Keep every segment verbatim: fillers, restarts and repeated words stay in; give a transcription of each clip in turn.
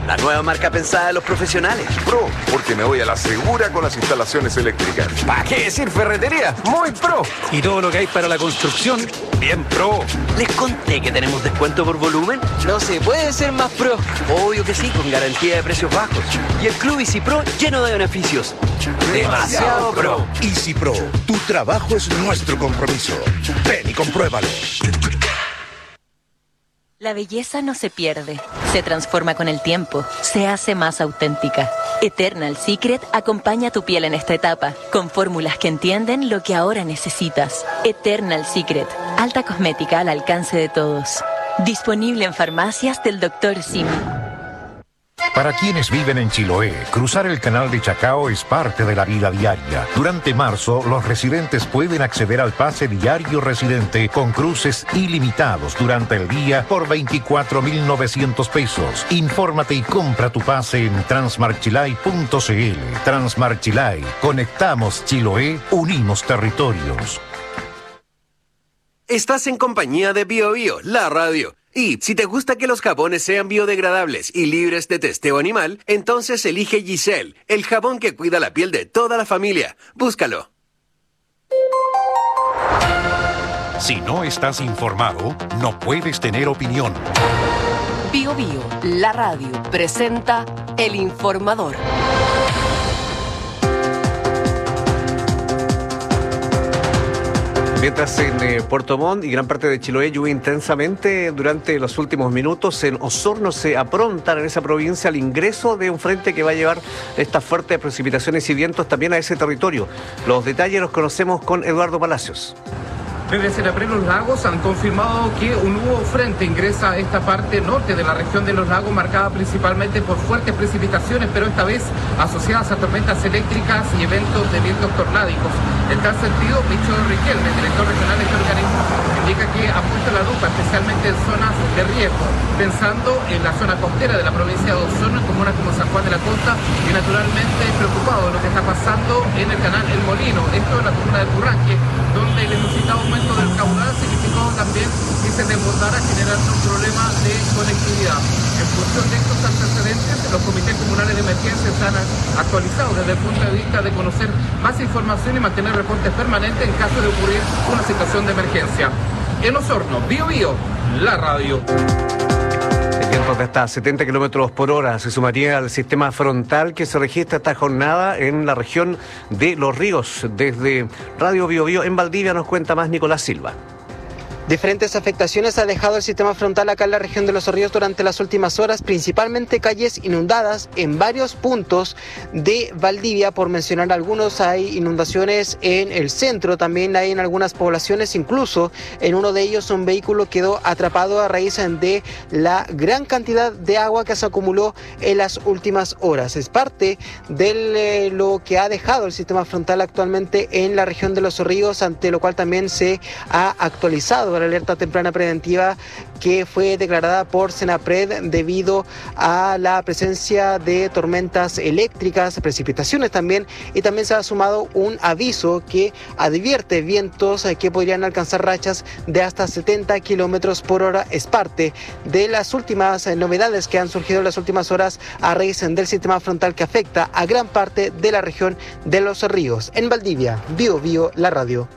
la nueva marca pensada de los profesionales. Pro, porque me voy a la segura con las instalaciones eléctricas. ¿Para qué decir ferretería? Muy pro. Y todo lo que hay para la construcción, bien pro. ¿Les conté que tenemos descuento por volumen? No se puede ser más pro. Obvio que sí, con garantía de precios bajos. Y el Club Easy Pro lleno de beneficios. Demasiado pro. Easy Pro, tu trabajo es nuestro compromiso. Ven y compruébalo. La belleza no se pierde, se transforma con el tiempo, se hace más auténtica. Eternal Secret acompaña a tu piel en esta etapa, con fórmulas que entienden lo que ahora necesitas. Eternal Secret, alta cosmética al alcance de todos. Disponible en farmacias del doctor Simi. Para quienes viven en Chiloé, cruzar el canal de Chacao es parte de la vida diaria. Durante marzo, los residentes pueden acceder al pase diario residente con cruces ilimitados durante el día por veinticuatro mil novecientos pesos. Infórmate y compra tu pase en transmarchilay punto c l. Transmarchilay. Conectamos Chiloé, unimos territorios. Estás en compañía de Bio Bio, la radio. Y si te gusta que los jabones sean biodegradables y libres de testeo animal, entonces elige Giselle, el jabón que cuida la piel de toda la familia. Búscalo. Si no estás informado, no puedes tener opinión. Bio Bio, la radio, presenta El Informador. Mientras en eh, Puerto Montt y gran parte de Chiloé llueve intensamente durante los últimos minutos, en Osorno se aprontan en esa provincia al ingreso de un frente que va a llevar estas fuertes precipitaciones y vientos también a ese territorio. Los detalles los conocemos con Eduardo Palacios. Desde Senapred Los Lagos han confirmado que un nuevo frente ingresa a esta parte norte de la región de Los Lagos, marcada principalmente por fuertes precipitaciones, pero esta vez asociadas a tormentas eléctricas y eventos de vientos tornádicos. En tal sentido, Micho Riquelme, director regional de este organismo, indica que ha puesto la lupa especialmente en zonas de riesgo, pensando en la zona costera de la provincia de Osorno, en comunas como San Juan de la Costa, y naturalmente preocupado de lo que está pasando en el canal El Molino, esto en la comuna de Purranque, donde el inusitado aumento del caudal significó también que se desbordara, generando un problema de conectividad. En función de estos antecedentes, los comités comunales de emergencia están actualizados desde el punto de vista de conocer más información y mantener reportes permanentes en caso de ocurrir una situación de emergencia. En Osorno, Bio Bio, la radio. Vientos de hasta setenta kilómetros por hora se sumaría al sistema frontal que se registra esta jornada en la región de Los Ríos. Desde Radio Bio Bio en Valdivia nos cuenta más Nicolás Silva. Diferentes afectaciones ha dejado el sistema frontal acá en la región de Los Ríos durante las últimas horas, principalmente calles inundadas en varios puntos de Valdivia, por mencionar algunos. Hay inundaciones en el centro, también hay en algunas poblaciones, incluso en uno de ellos un vehículo quedó atrapado a raíz de la gran cantidad de agua que se acumuló en las últimas horas. Es parte de lo que ha dejado el sistema frontal actualmente en la región de Los Ríos, ante lo cual también se ha actualizado la alerta temprana preventiva que fue declarada por Senapred debido a la presencia de tormentas eléctricas, precipitaciones también, y también se ha sumado un aviso que advierte vientos que podrían alcanzar rachas de hasta setenta kilómetros por hora. Es parte de las últimas novedades que han surgido en las últimas horas a raíz del sistema frontal que afecta a gran parte de la región de Los Ríos. En Valdivia, Bio Bio, la radio.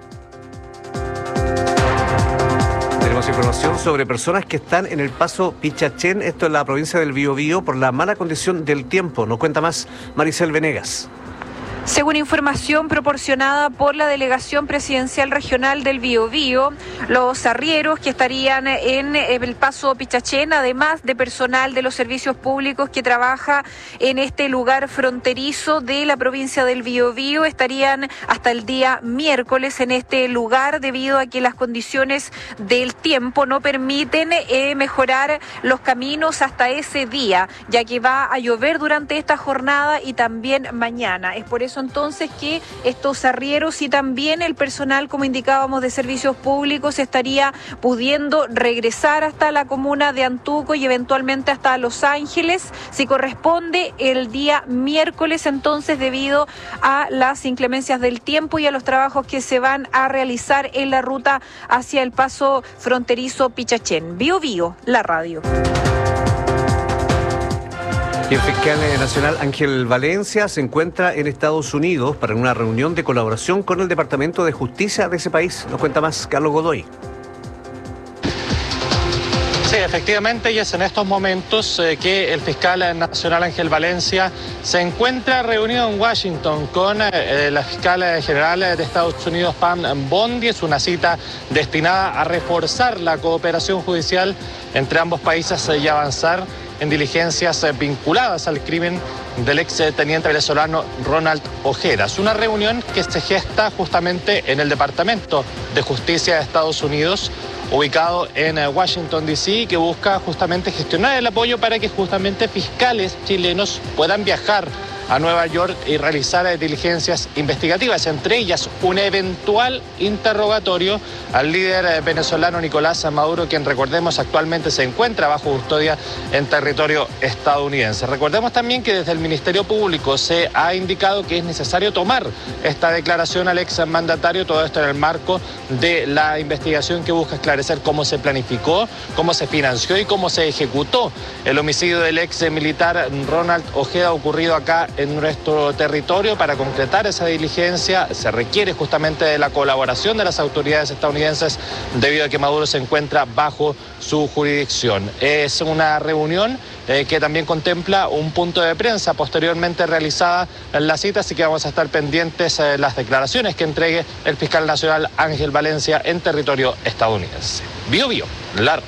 Tenemos información sobre personas que están en el paso Pichachén, esto en la provincia del Biobío, por la mala condición del tiempo. Nos cuenta más Maricel Venegas. Según información proporcionada por la Delegación Presidencial Regional del Biobío, los arrieros que estarían en el paso Pichachén, además de personal de los servicios públicos que trabaja en este lugar fronterizo de la provincia del Biobío, estarían hasta el día miércoles en este lugar debido a que las condiciones del tiempo no permiten eh, mejorar los caminos hasta ese día, ya que va a llover durante esta jornada y también mañana. Es por eso entonces que estos arrieros y también el personal, como indicábamos, de servicios públicos estaría pudiendo regresar hasta la comuna de Antuco y eventualmente hasta Los Ángeles, si corresponde el día miércoles, entonces debido a las inclemencias del tiempo y a los trabajos que se van a realizar en la ruta hacia el paso fronterizo Pichachén. Bio Bio, la radio. Y el fiscal nacional Ángel Valencia se encuentra en Estados Unidos para una reunión de colaboración con el Departamento de Justicia de ese país. Nos cuenta más Carlos Godoy. Sí, efectivamente, y es en estos momentos eh, que el fiscal nacional Ángel Valencia se encuentra reunido en Washington con eh, la fiscal general de Estados Unidos, Pam Bondi. Es una cita destinada a reforzar la cooperación judicial entre ambos países y avanzar en diligencias vinculadas al crimen del ex teniente venezolano Ronald Ojeda. Es una reunión que se gesta justamente en el Departamento de Justicia de Estados Unidos, ubicado en Washington, D C, que busca justamente gestionar el apoyo para que justamente fiscales chilenos puedan viajar a Nueva York y realizar diligencias investigativas, entre ellas un eventual interrogatorio al líder venezolano Nicolás Maduro, quien, recordemos, actualmente se encuentra bajo custodia en territorio estadounidense. Recordemos también que desde el Ministerio Público se ha indicado que es necesario tomar esta declaración al ex mandatario, todo esto en el marco de la investigación que busca esclarecer cómo se planificó, cómo se financió y cómo se ejecutó el homicidio del ex militar Ronald Ojeda ocurrido acá en nuestro territorio. Para concretar esa diligencia se requiere justamente de la colaboración de las autoridades estadounidenses debido a que Maduro se encuentra bajo su jurisdicción. Es una reunión eh, que también contempla un punto de prensa posteriormente realizada en la cita, así que vamos a estar pendientes de eh, las declaraciones que entregue el fiscal nacional Ángel Valencia en territorio estadounidense. Bio Bio, Lar.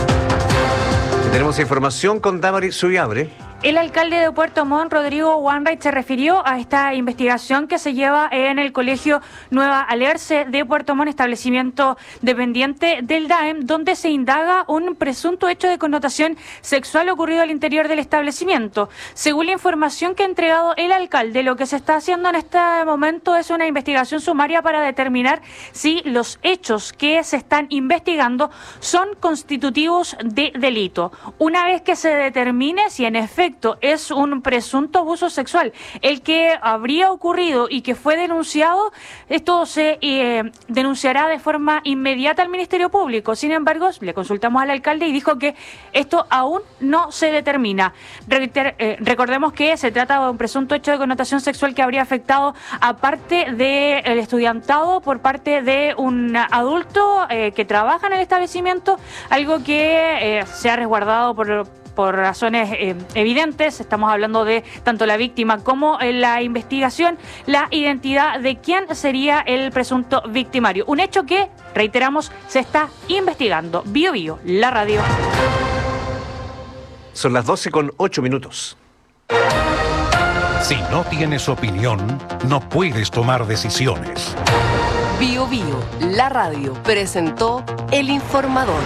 Tenemos información con Damaris Subiabre. El alcalde de Puerto Montt, Rodrigo Wainwright, se refirió a esta investigación que se lleva en el Colegio Nueva Alerce de Puerto Montt, establecimiento dependiente del D A E M, donde se indaga un presunto hecho de connotación sexual ocurrido al interior del establecimiento. Según la información que ha entregado el alcalde, lo que se está haciendo en este momento es una investigación sumaria para determinar si los hechos que se están investigando son constitutivos de delito. Una vez que se determine si en efecto es un presunto abuso sexual el que habría ocurrido y que fue denunciado, esto se eh, denunciará de forma inmediata al Ministerio Público. Sin embargo, le consultamos al alcalde y dijo que esto aún no se determina. Reiter, eh, recordemos que se trata de un presunto hecho de connotación sexual que habría afectado a parte del estudiantado por parte de un adulto eh, que trabaja en el establecimiento, algo que eh, se ha resguardado por por razones eh, evidentes. Estamos hablando de tanto la víctima como en la investigación, la identidad de quién sería el presunto victimario. Un hecho que, reiteramos, se está investigando. Bio Bio, la radio. Son las doce con ocho minutos. Si no tienes opinión, no puedes tomar decisiones. Bio Bio, la radio, presentó El Informador.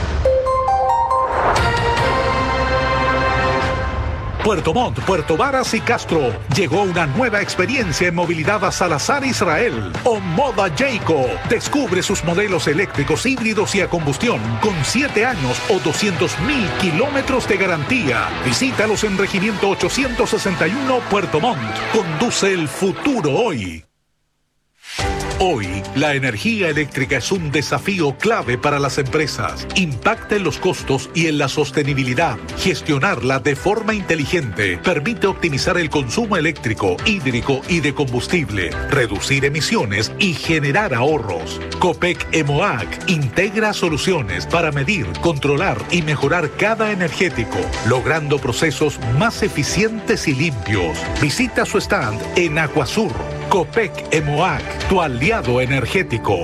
Puerto Montt, Puerto Varas y Castro. Llegó una nueva experiencia en movilidad a Salazar Israel. Omoda Jayco. Descubre sus modelos eléctricos, híbridos y a combustión con siete años o doscientos mil kilómetros de garantía. Visítalos en Regimiento ochocientos sesenta y uno, Puerto Montt. Conduce el futuro hoy. Hoy, la energía eléctrica es un desafío clave para las empresas. Impacta en los costos y en la sostenibilidad. Gestionarla de forma inteligente permite optimizar el consumo eléctrico, hídrico y de combustible, reducir emisiones y generar ahorros. Copec EMOAC integra soluciones para medir, controlar y mejorar cada energético, logrando procesos más eficientes y limpios. Visita su stand en Acuasur. Copec EMOAC, tu aliado energético.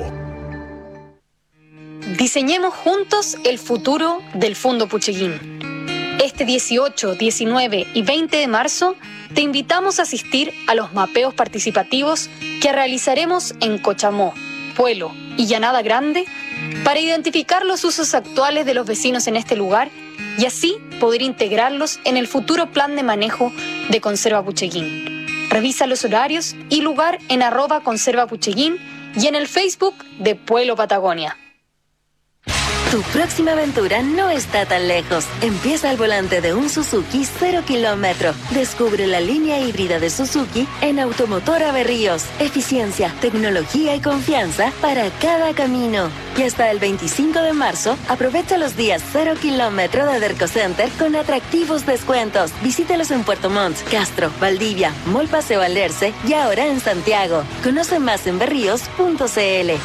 Diseñemos juntos el futuro del Fondo Pucheguín. Este dieciocho, diecinueve y veinte de marzo te invitamos a asistir a los mapeos participativos que realizaremos en Cochamó, Puelo y Llanada Grande para identificar los usos actuales de los vecinos en este lugar y así poder integrarlos en el futuro plan de manejo de Conserva Pucheguín. Revisa los horarios y lugar en arroba Conserva Pucheguín y en el Facebook de Pueblo Patagonia. Tu próxima aventura no está tan lejos. Empieza al volante de un Suzuki cero kilómetro. Descubre la línea híbrida de Suzuki en Automotora Berríos. Eficiencia, tecnología y confianza para cada camino. Y hasta el veinticinco de marzo, aprovecha los días cero kilómetro de Derco Center con atractivos descuentos. Visítalos en Puerto Montt, Castro, Valdivia, Mall Paseo Alerce y ahora en Santiago. Conoce más en berríos punto c l.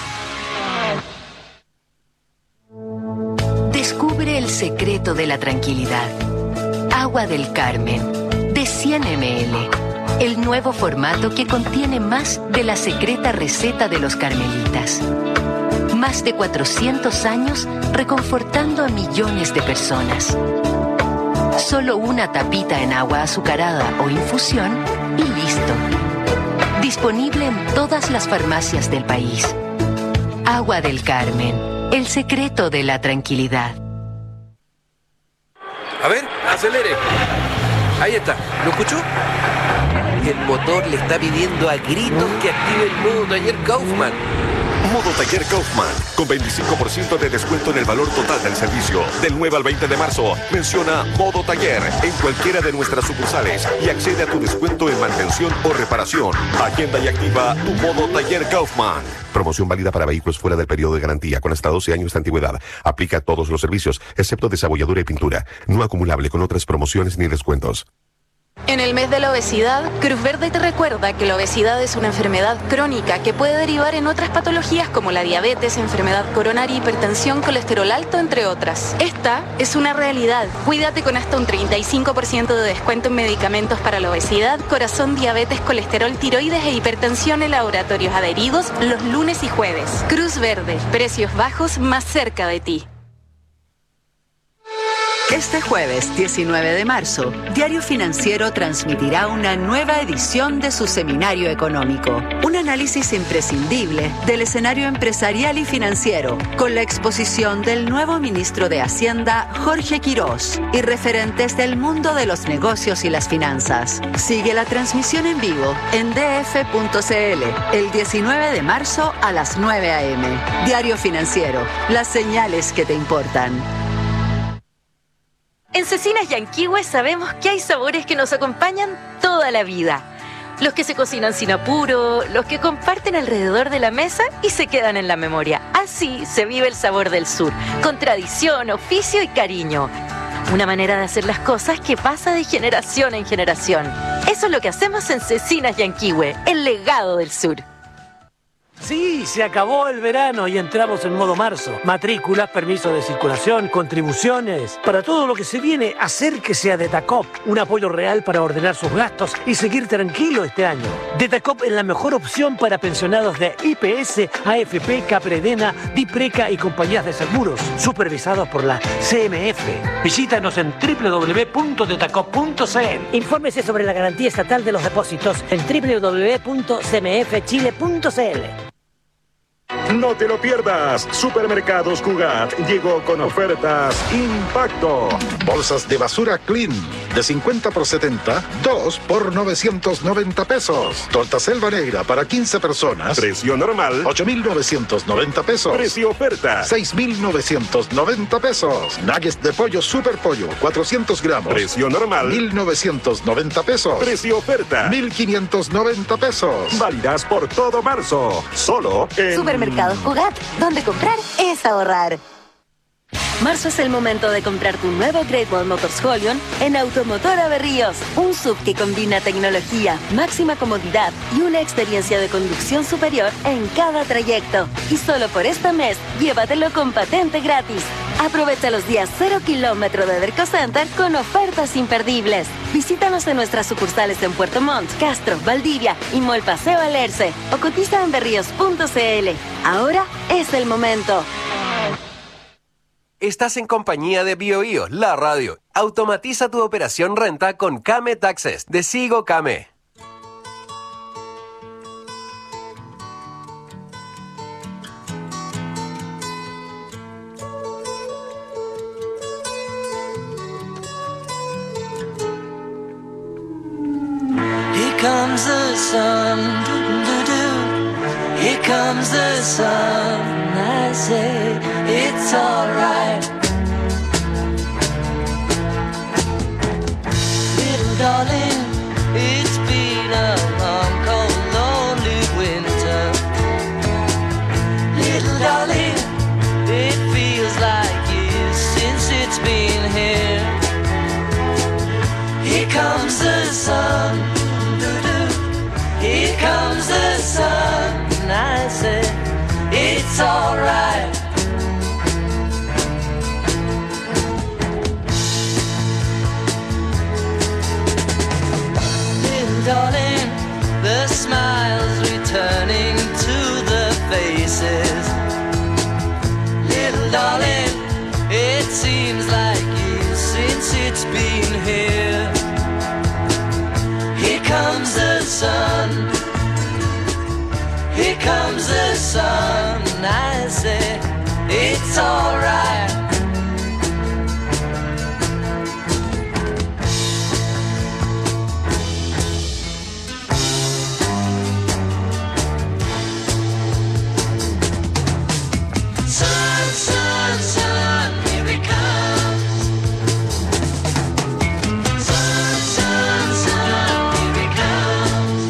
Descubre el secreto de la tranquilidad. Agua del Carmen, de cien mililitros. El nuevo formato que contiene más de la secreta receta de los carmelitas. Más de cuatrocientos años reconfortando a millones de personas. Solo una tapita en agua azucarada o infusión y listo. Disponible en todas las farmacias del país. Agua del Carmen, el secreto de la tranquilidad. A ver, acelere. Ahí está, ¿lo escuchó? El motor le está pidiendo a gritos que active el modo taller Kaufman. Modo Taller Kaufman, con veinticinco por ciento de descuento en el valor total del servicio. Del nueve al veinte de marzo, menciona Modo Taller en cualquiera de nuestras sucursales y accede a tu descuento en mantención o reparación. Agenda y activa tu Modo Taller Kaufman. Promoción válida para vehículos fuera del periodo de garantía con hasta doce años de antigüedad. Aplica a todos los servicios, excepto desabolladura y pintura. No acumulable con otras promociones ni descuentos. En el mes de la obesidad, Cruz Verde te recuerda que la obesidad es una enfermedad crónica que puede derivar en otras patologías como la diabetes, enfermedad coronaria, hipertensión, colesterol alto, entre otras. Esta es una realidad. Cuídate con hasta un treinta y cinco por ciento de descuento en medicamentos para la obesidad, corazón, diabetes, colesterol, tiroides e hipertensión en laboratorios adheridos los lunes y jueves. Cruz Verde, precios bajos más cerca de ti. Este jueves diecinueve de marzo, Diario Financiero transmitirá una nueva edición de su seminario económico. Un análisis imprescindible del escenario empresarial y financiero, con la exposición del nuevo ministro de Hacienda, Jorge Quirós, y referentes del mundo de los negocios y las finanzas. Sigue la transmisión en vivo en d f punto c l el diecinueve de marzo a las nueve a m Diario Financiero, las señales que te importan. En Cecinas Yanquihue sabemos que hay sabores que nos acompañan toda la vida. Los que se cocinan sin apuro, los que comparten alrededor de la mesa y se quedan en la memoria. Así se vive el sabor del sur, con tradición, oficio y cariño. Una manera de hacer las cosas que pasa de generación en generación. Eso es lo que hacemos en Cecinas Yanquihue, el legado del sur. Sí, se acabó el verano y entramos en modo marzo. Matrículas, permisos de circulación, contribuciones. Para todo lo que se viene, acérquese a Detacop. Un apoyo real para ordenar sus gastos y seguir tranquilo este año. Detacop es la mejor opción para pensionados de I P S, A F P, Capredena, Dipreca y compañías de seguros, supervisados por la C M F. Visítanos en w w w punto detacop punto c l. Infórmese sobre la garantía estatal de los depósitos en w w w punto c m f chile punto c l. No te lo pierdas. Supermercados Cugat llegó con ofertas Impacto. Bolsas de basura Clean de cincuenta por setenta, dos por novecientos noventa pesos. Torta Selva Negra para quince personas. Precio normal ocho mil novecientos noventa pesos. Precio oferta seis mil novecientos noventa pesos. Nuggets de pollo Super Pollo cuatrocientos gramos. Precio normal mil novecientos noventa pesos. Precio oferta mil quinientos noventa pesos. Válidas por todo marzo. Solo en Supermercados Cugat, donde comprar es ahorrar. Marzo es el momento de comprar tu nuevo Great Wall Motors Holion en Automotora Berríos. Un S U V que combina tecnología, máxima comodidad y una experiencia de conducción superior en cada trayecto. Y solo por este mes, llévatelo con patente gratis. Aprovecha los días cero kilómetro de Derco Center con ofertas imperdibles. Visítanos en nuestras sucursales en Puerto Montt, Castro, Valdivia y Mall Paseo Alerce o cotiza en berríos punto c l. Ahora es el momento. Estás en compañía de BioBio, la radio. Automatiza tu operación renta con Kame Taxes de Sigo Kame. Here comes the sun, doo-doo-doo. Here comes the sun, I say it's alright. Little darling, it's been a long, cold, lonely winter. Little darling, it feels like years since it's been here. Here comes the sun, doo-doo. Here comes the sun. And I said, it's alright. Little darling, the smiles returning to the faces. Little darling, it seems like years since it's been here. Here comes the sun. Here comes the sun, and I say, it's alright. Sun, sun, sun, here it comes. Sun, sun, sun, here it comes.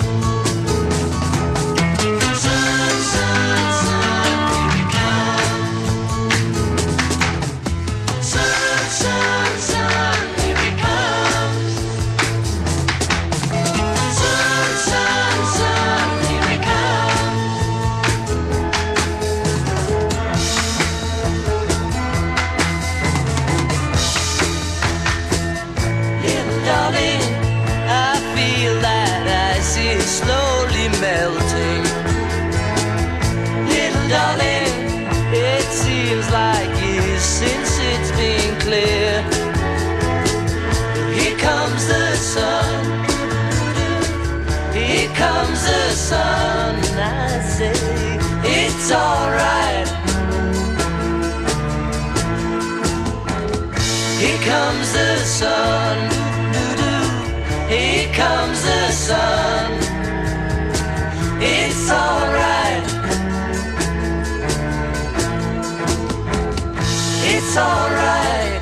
Sun, sun, sun, here it comes. Sun, sun, sun, here it comes. Sun, sun, sun, here it comes. Little darling, I feel that ice is slowly melting. Little darling, it seems like years since it's been clear. Here comes the sun. Here comes the sun, and I say it's alright. Here comes the sun. Here comes the sun. It's alright. It's alright.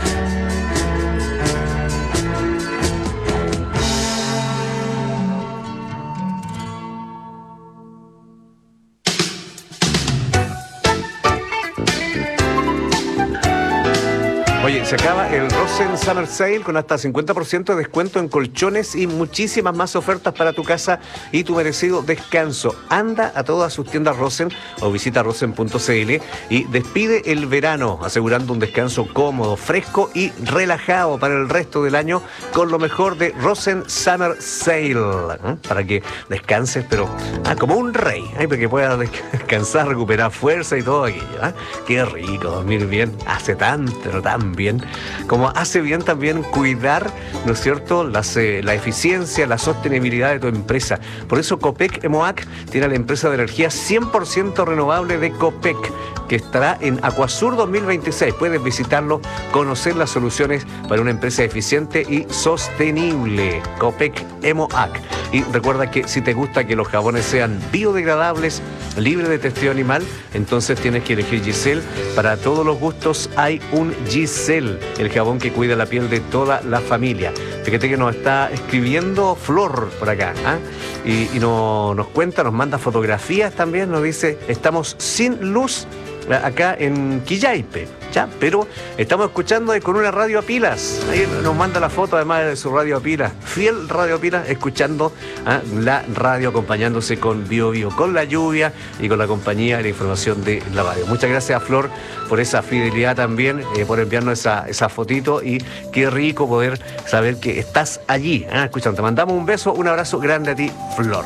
Oye, se acaba el Rosen Summer Sale con hasta cincuenta por ciento de descuento en colchones y muchísimas más ofertas para tu casa y tu merecido descanso. Anda a todas sus tiendas Rosen o visita rosen punto c l y despide el verano asegurando un descanso cómodo, fresco y relajado para el resto del año con lo mejor de Rosen Summer Sale, ¿eh? Para que descanses, pero ah, como un rey, ¿eh? Para que puedas descansar, recuperar fuerza y todo aquello, ¿eh? Qué rico dormir bien, hace tanto, pero tan bien, como hace bien también cuidar, ¿no es cierto?, Las, eh, la eficiencia, la sostenibilidad de tu empresa. Por eso Copec Emoac tiene a la empresa de energía cien por ciento renovable de Copec, que estará en Acuasur dos mil veintiséis. Puedes visitarlo, conocer las soluciones para una empresa eficiente y sostenible. Copec Emoac. Y recuerda que si te gusta que los jabones sean biodegradables, libres de testeo animal, entonces tienes que elegir Giselle. Para todos los gustos hay un Giselle, el jabón que cuida la piel de toda la familia. Fíjate que nos está escribiendo Flor por acá, ¿eh? y, y no, nos cuenta, nos manda fotografías también, nos dice, estamos sin luz acá en Quillaipe, ¿ya? Pero estamos escuchando con una radio a pilas. Ahí nos manda la foto además de su radio a pilas, fiel radio a pilas, escuchando ¿eh? la radio, acompañándose con Bio Bio, con la lluvia y con la compañía y la información de la radio. Muchas gracias a Flor por esa fidelidad también, eh, por enviarnos esa, esa fotito, y qué rico poder saber que estás allí, ¿eh? escuchando. Te mandamos un beso, un abrazo grande a ti, Flor.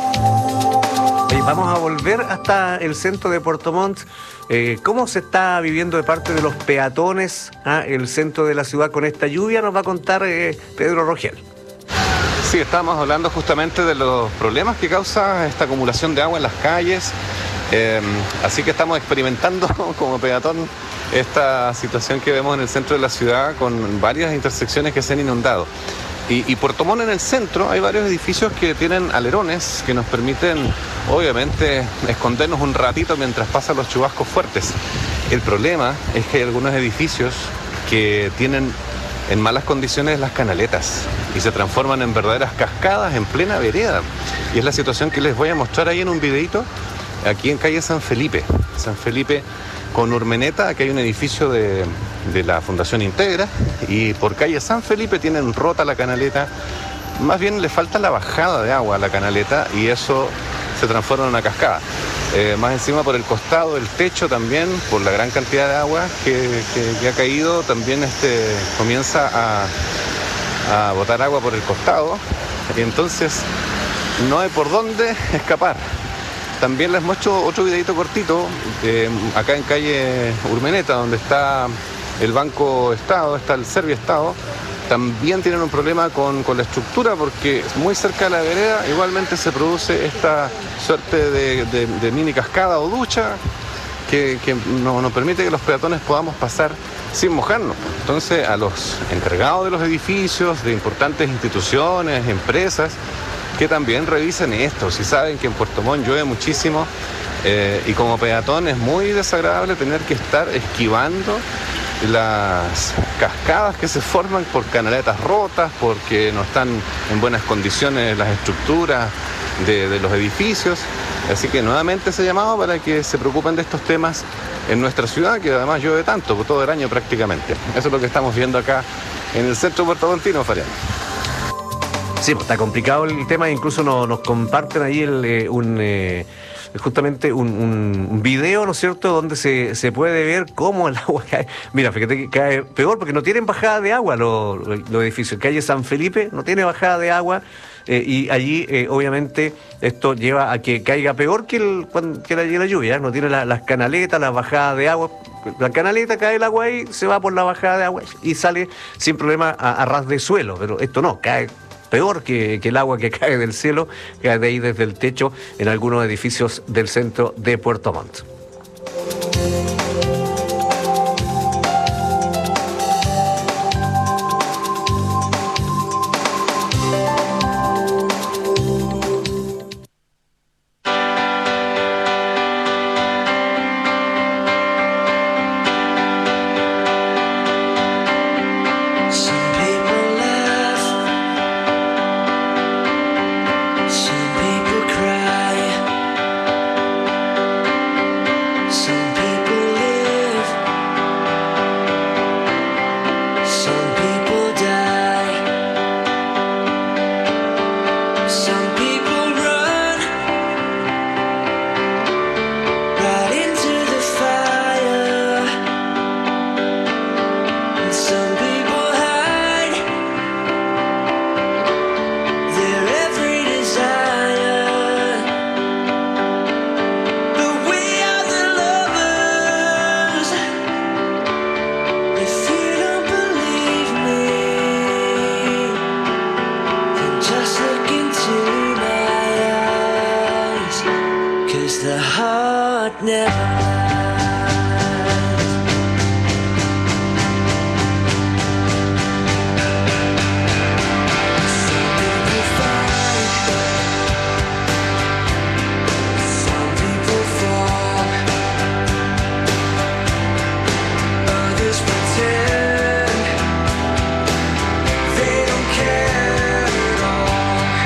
Y vamos a volver hasta el centro de Puerto Montt. Eh, ¿Cómo se está viviendo de parte de los peatones ¿ah? el centro de la ciudad con esta lluvia? Nos va a contar eh, Pedro Rogel. Sí, estábamos hablando justamente de los problemas que causa esta acumulación de agua en las calles. Eh, así que estamos experimentando como peatón esta situación que vemos en el centro de la ciudad con varias intersecciones que se han inundado. Y, y Puerto Montt en el centro hay varios edificios que tienen alerones que nos permiten, obviamente, escondernos un ratito mientras pasan los chubascos fuertes. El problema es que hay algunos edificios que tienen en malas condiciones las canaletas y se transforman en verdaderas cascadas en plena vereda. Y es la situación que les voy a mostrar ahí en un videito, aquí en calle San Felipe. San Felipe con Urmeneta, aquí hay un edificio de, de la Fundación Integra, y por calle San Felipe tienen rota la canaleta. Más bien le falta la bajada de agua a la canaleta y eso se transforma en una cascada. Eh, más encima por el costado del techo también, por la gran cantidad de agua que, que, que ha caído, también este, comienza a, a botar agua por el costado, y entonces no hay por dónde escapar. También les muestro otro videito cortito, eh, acá en calle Urmeneta, donde está el Banco Estado, está el Serviestado. También tienen un problema con, con la estructura, porque muy cerca de la vereda igualmente se produce esta suerte de, de, de mini cascada o ducha que, que no, nos permite que los peatones podamos pasar sin mojarnos. Entonces, a los encargados de los edificios, de importantes instituciones, empresas, que también revisen esto. Si saben que en Puerto Montt llueve muchísimo eh, y como peatón es muy desagradable tener que estar esquivando las cascadas que se forman por canaletas rotas, porque no están en buenas condiciones las estructuras de, de los edificios. Así que nuevamente ese llamado para que se preocupen de estos temas en nuestra ciudad, que además llueve tanto, todo el año prácticamente. Eso es lo que estamos viendo acá en el centro puertomontino, Fabián. Sí, pues está complicado el tema, incluso nos, nos comparten ahí el, eh, un... Eh, justamente un, un video, ¿no es cierto?, donde se, se puede ver cómo el agua cae. Mira, fíjate que cae peor porque no tienen bajada de agua los, los edificios. Calle San Felipe no tiene bajada de agua eh, y allí eh, obviamente esto lleva a que caiga peor que, el, que, la, que la lluvia, ¿eh? No tiene la, las canaletas, las bajadas de agua. La canaleta cae el agua ahí, se va por la bajada de agua y sale sin problema a, a ras de suelo, pero esto no, cae peor que, que el agua que cae del cielo, cae de ahí desde el techo en algunos edificios del centro de Puerto Montt.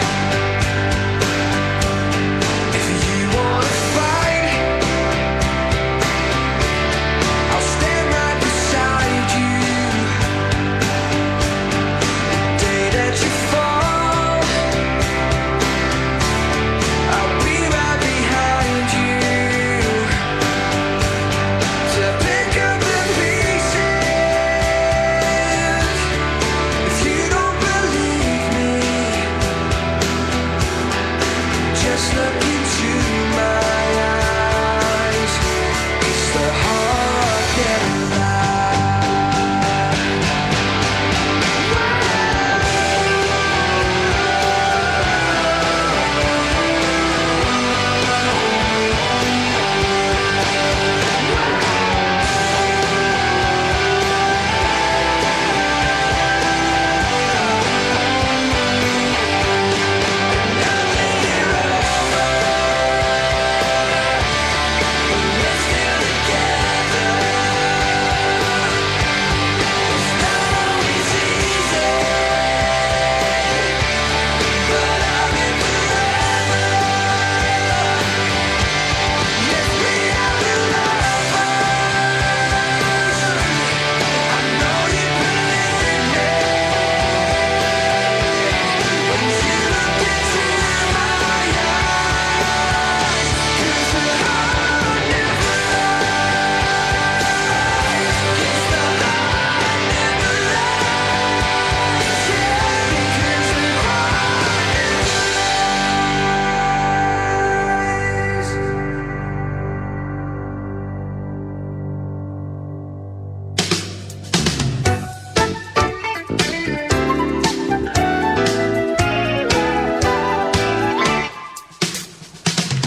If you wanna fight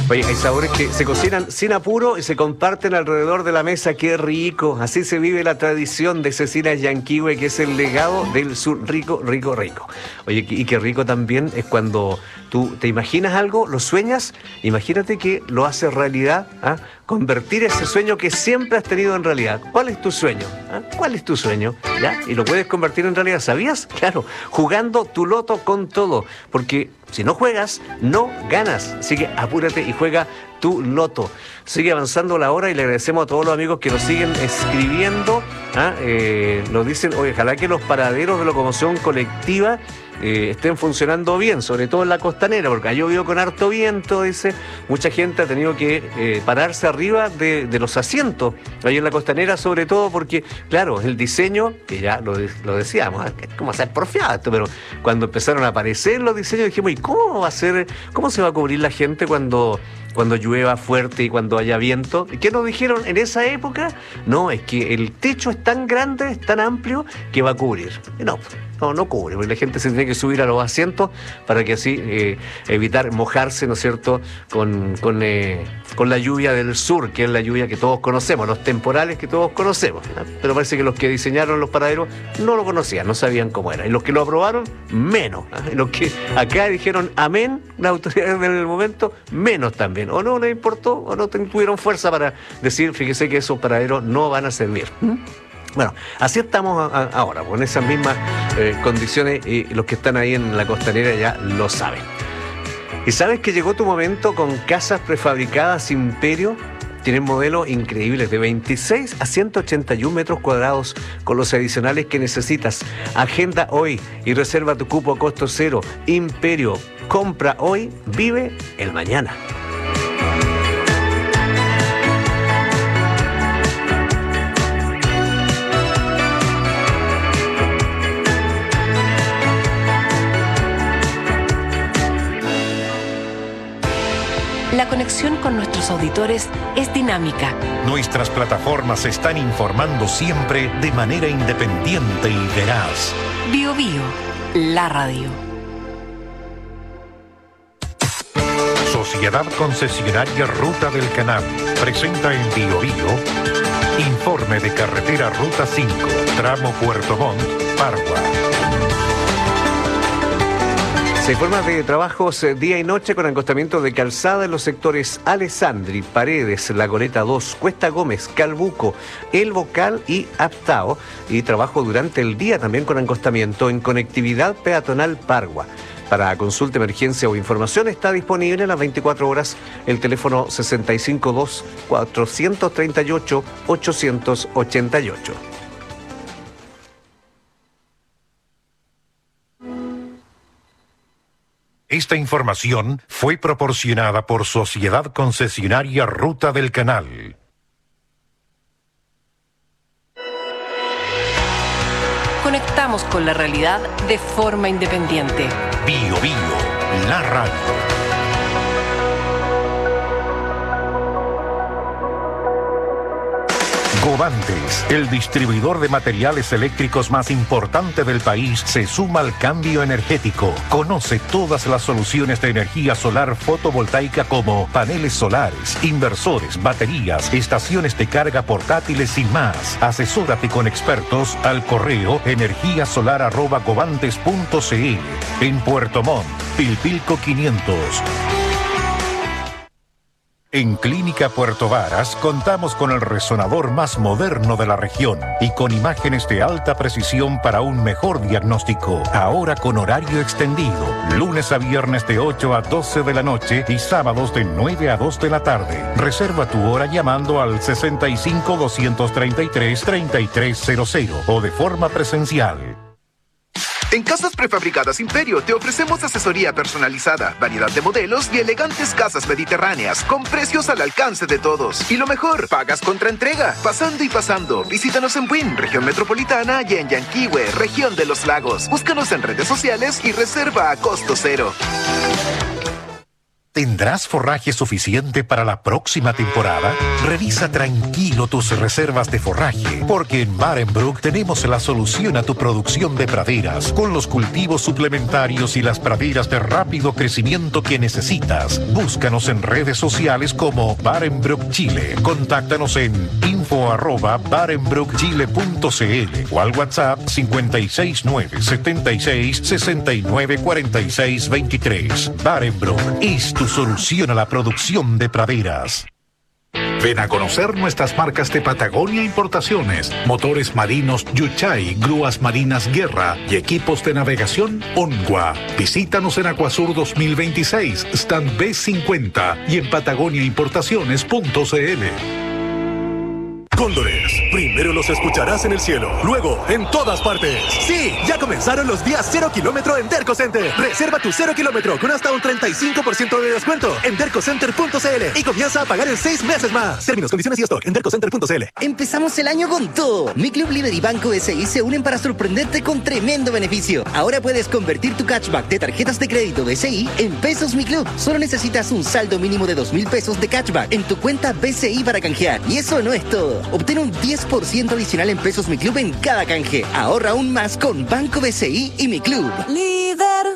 Oye, hay sabores que se cocinan sin apuro y se comparten alrededor de la mesa. ¡Qué rico! Así se vive la tradición de Cecinas Yanquihue, que es el legado del sur. Rico, rico, rico. Oye, y qué rico también es cuando tú te imaginas algo, lo sueñas, imagínate que lo haces realidad, ¿ah? Convertir ese sueño que siempre has tenido en realidad. ¿Cuál es tu sueño? ¿Ah? ¿Cuál es tu sueño? ¿Ya? Y lo puedes convertir en realidad, ¿sabías? Claro, jugando tu loto con todo, porque si no juegas, no ganas. Así que apúrate y juega tu loto. Sigue avanzando la hora y le agradecemos a todos los amigos que nos siguen escribiendo. ¿Ah? Eh, nos dicen, oye, ojalá que los paraderos de locomoción colectiva eh, estén funcionando bien, sobre todo en la costanera, porque ha llovido con harto viento, dice. Mucha gente ha tenido que eh, pararse arriba de, de los asientos, ahí en la costanera, sobre todo porque, claro, el diseño, que ya lo, lo decíamos, es como hacer porfiado esto, pero cuando empezaron a aparecer los diseños dijimos, ¿y cómo va a ser, cómo se va a cubrir la gente cuando... cuando llueva fuerte y cuando haya viento? ¿Qué nos dijeron en esa época? No, es que el techo es tan grande, es tan amplio, que va a cubrir. No, no, no cubre, porque la gente se tiene que subir a los asientos para que así eh, evitar mojarse, ¿no es cierto?, con, con, eh, con la lluvia del sur, que es la lluvia que todos conocemos, los temporales que todos conocemos, ¿no? Pero parece que los que diseñaron los paraderos no lo conocían, no sabían cómo era. Y los que lo aprobaron, menos. ¿no? Y los que acá dijeron amén, las autoridades del momento, menos también. O no les importó, o no tuvieron fuerza para decir, fíjese que esos paraderos no van a servir. ¿Mm? Bueno, así estamos a, a, ahora, con esas mismas eh, condiciones, y los que están ahí en la costanera ya lo saben. ¿Y sabes que llegó tu momento con casas prefabricadas Imperio? Tienen modelos increíbles de veintiséis a ciento ochenta y uno metros cuadrados con los adicionales que necesitas. Agenda hoy y reserva tu cupo a costo cero. Imperio, compra hoy, vive el mañana. La conexión con nuestros auditores es dinámica. Nuestras plataformas están informando siempre de manera independiente y veraz. Bio Bio, la radio. Sociedad Concesionaria Ruta del Canal presenta en Bio Bio informe de carretera Ruta cinco, tramo Puerto Montt, Pargua. Se informa de trabajos día y noche con acostamiento de calzada en los sectores Alessandri, Paredes, La Goleta dos, Cuesta Gómez, Calbuco, El Bocal y Aptao. Y trabajo durante el día también con acostamiento en conectividad peatonal Pargua. Para consulta, emergencia o información está disponible a las veinticuatro horas el teléfono sesenta y cinco dos, cuatrocientos treinta y ocho, ochocientos ochenta y ocho. Esta información fue proporcionada por Sociedad Concesionaria Ruta del Canal. Conectamos con la realidad de forma independiente. Bio Bio, la radio. Govantes, el distribuidor de materiales eléctricos más importante del país, se suma al cambio energético. Conoce todas las soluciones de energía solar fotovoltaica como paneles solares, inversores, baterías, estaciones de carga portátiles y más. Asesórate con expertos al correo energíasolar arroba govantes punto c l. En Puerto Montt, Pilpilco quinientos. En Clínica Puerto Varas contamos con el resonador más moderno de la región y con imágenes de alta precisión para un mejor diagnóstico. Ahora con horario extendido, lunes a viernes de ocho a doce de la noche y sábados de nueve a dos de la tarde. Reserva tu hora llamando al sesenta y cinco, doscientos treinta y tres, treinta y tres cero cero o de forma presencial. En Casas Prefabricadas Imperio te ofrecemos asesoría personalizada, variedad de modelos y elegantes casas mediterráneas con precios al alcance de todos. Y lo mejor, pagas contra entrega. Pasando y pasando, visítanos en Buin, región metropolitana, y en Yanquihue, región de los lagos. Búscanos en redes sociales y reserva a costo cero. ¿Te ¿Tendrás forraje suficiente para la próxima temporada? Revisa tranquilo tus reservas de forraje, porque en Barenbrook tenemos la solución a tu producción de praderas, con los cultivos suplementarios y las praderas de rápido crecimiento que necesitas. Búscanos en redes sociales como Barenbrook Chile. Contáctanos en info arroba barenbrook chile punto c l o al WhatsApp cincuenta y seis nueve setenta y seis sesenta y nueve cuarenta y seis veintitrés. Barenbrook es tu solución a la producción de praderas. Ven a conocer nuestras marcas de Patagonia Importaciones, motores marinos Yuchai, grúas marinas Guerra y equipos de navegación Onwa. Visítanos en Acuasur dos mil veintiséis, stand B cincuenta y en patagonia importaciones punto c l. Cóndores, primero los escucharás en el cielo, luego en todas partes. Sí, ya comenzaron los días cero kilómetro en Derco Center. Reserva tu cero kilómetro con hasta un treinta y cinco por ciento de descuento en derco center punto c l y comienza a pagar en seis meses más. Términos, condiciones y stock en derco center punto c l. Empezamos el año con todo. Mi Club Líder y Banco S I se unen para sorprenderte con tremendo beneficio. Ahora puedes convertir tu cashback de tarjetas de crédito B C I en pesos Mi Club. Solo necesitas un saldo mínimo de dos mil pesos de cashback en tu cuenta B C I para canjear. Y eso no es todo. Obtén un diez por ciento adicional en pesos Mi Club en cada canje. Ahorra aún más con Banco B C I y Mi Club. Líder.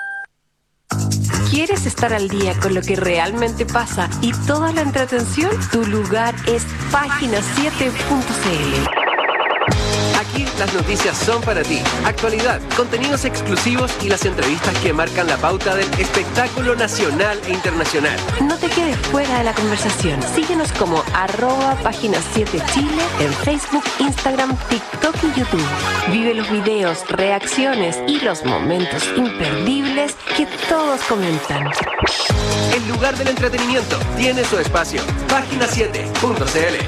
¿Quieres estar al día con lo que realmente pasa y toda la entretención? Tu lugar es página siete punto c l. Aquí las noticias son para ti. Actualidad, contenidos exclusivos y las entrevistas que marcan la pauta del espectáculo nacional e internacional. No te quedes fuera de la conversación. Síguenos como arroba página siete Chile en Facebook, Instagram, TikTok y YouTube. Vive los videos, reacciones y los momentos imperdibles que todos comentan. El lugar del entretenimiento tiene su espacio. página siete punto c l.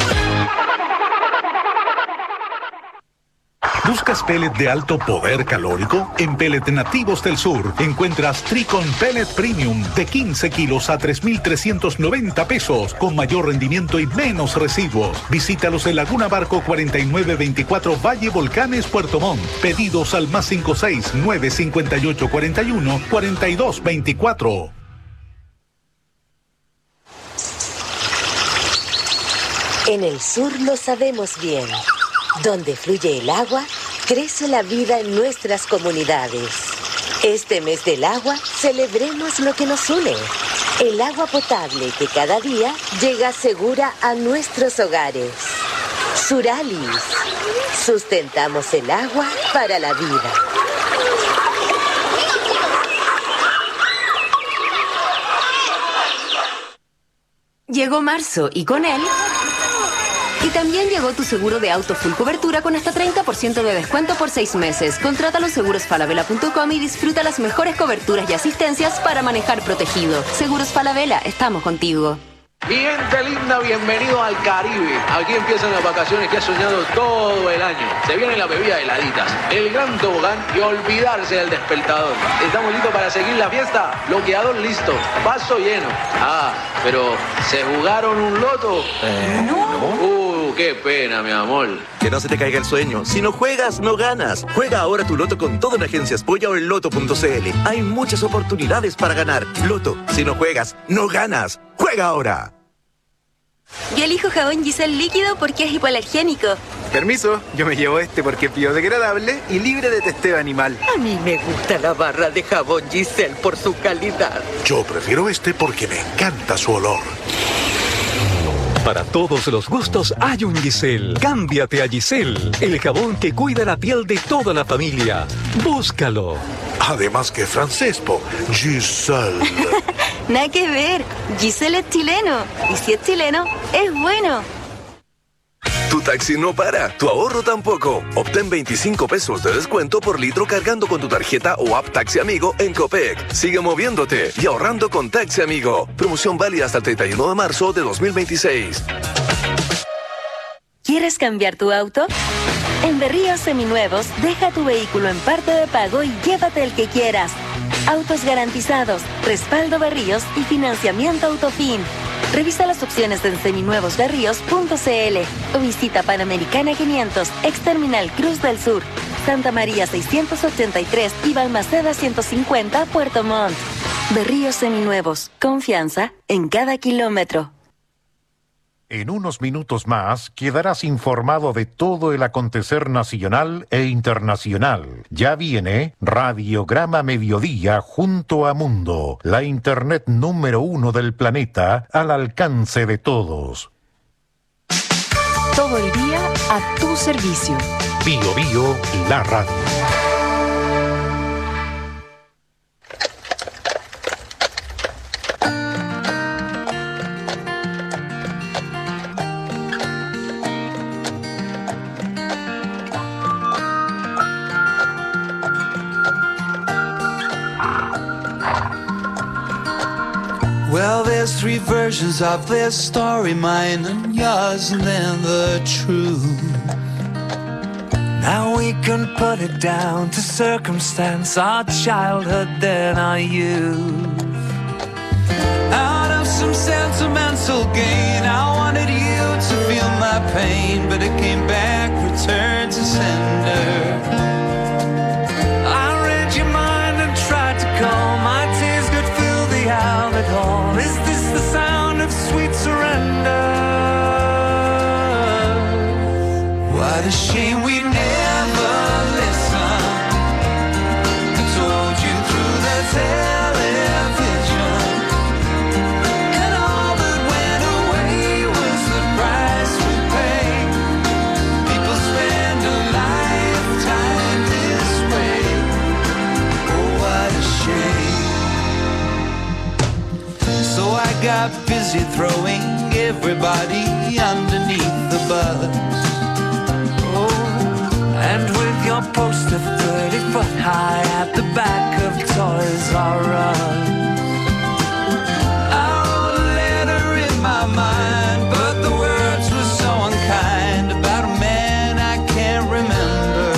¿Buscas pellet de alto poder calórico? En Pellet Nativos del Sur encuentras Tricon Pellet Premium de quince kilos a tres mil trescientos noventa pesos con mayor rendimiento y menos residuos. Visítalos en Laguna Barco cuarenta y nueve veinticuatro Valle Volcanes, Puerto Montt. Pedidos al más cincuenta y seis, nueve cincuenta y ocho, cuarenta y uno, cuarenta y dos veinticuatro. En el sur lo sabemos bien. Donde fluye el agua, crece la vida en nuestras comunidades. Este mes del agua, celebremos lo que nos une. El agua potable que cada día llega segura a nuestros hogares. Suralis. Sustentamos el agua para la vida. Llegó marzo y con él... Y también llegó tu seguro de auto full cobertura con hasta treinta por ciento de descuento por seis meses. Contrátalo en seguros falabella punto com y disfruta las mejores coberturas y asistencias para manejar protegido. Seguros Falabella, estamos contigo. Mi gente linda, bienvenido al Caribe. Aquí empiezan las vacaciones que has soñado todo el año. Se vienen las bebidas heladitas, el gran tobogán y olvidarse del despertador. ¿Estamos listos para seguir la fiesta? Bloqueador listo, vaso lleno. Ah, pero ¿se jugaron un loto? Eh, no. Uh, qué pena, mi amor. Que no se te caiga el sueño. Si no juegas, no ganas. Juega ahora tu loto con todo en Agencias Polla o en loto punto c l. Hay muchas oportunidades para ganar. Loto, si no juegas, no ganas. ¡Juega ahora! Yo elijo jabón Giselle líquido porque es hipoalergénico. Permiso, yo me llevo este porque es biodegradable y libre de testeo animal. A mí me gusta la barra de jabón Giselle por su calidad. Yo prefiero este porque me encanta su olor. Para todos los gustos hay un Giselle. Cámbiate a Giselle, el jabón que cuida la piel de toda la familia. Búscalo. Además que francés, po. Giselle. Nada que ver. Giselle es chileno. Y si es chileno, es bueno. Tu taxi no para, tu ahorro tampoco. Obtén veinticinco pesos de descuento por litro cargando con tu tarjeta o app Taxi Amigo en Copec. Sigue moviéndote y ahorrando con Taxi Amigo. Promoción válida hasta el treinta y uno de marzo de dos mil veintiséis. ¿Quieres cambiar tu auto? En Berríos Seminuevos, deja tu vehículo en parte de pago y llévate el que quieras. Autos garantizados, respaldo Berríos y financiamiento Autofin. Revisa las opciones en seminuevos berríos punto c l o visita Panamericana quinientos, Exterminal Cruz del Sur, Santa María seiscientos ochenta y tres y Balmaceda ciento cincuenta, Puerto Montt. Berríos Seminuevos. Confianza en cada kilómetro. En unos minutos más quedarás informado de todo el acontecer nacional e internacional. Ya viene Radiograma Mediodía junto a Mundo, la internet número uno del planeta al alcance de todos. Todo el día a tu servicio. Bio Bio, la radio. Well, there's three versions of this story, mine and yours, and then the truth. Now we can put it down to circumstance, our childhood, then our youth. Out of some sentimental gain, I wanted you to feel my pain, but it came back, returned to sender. I read your mind and tried to calm my tears, could fill the outlet hall. Is this the sound of sweet surrender? What a shame we never listened. I told you through the television, and all that went away was the price we pay. People spend a lifetime this way. Oh, what a shame. So I got busy throwing everybody underneath the bus. And with your poster thirty foot high at the back of Toys R Us, I wrote a letter in my mind, but the words were so unkind, about a man I can't remember.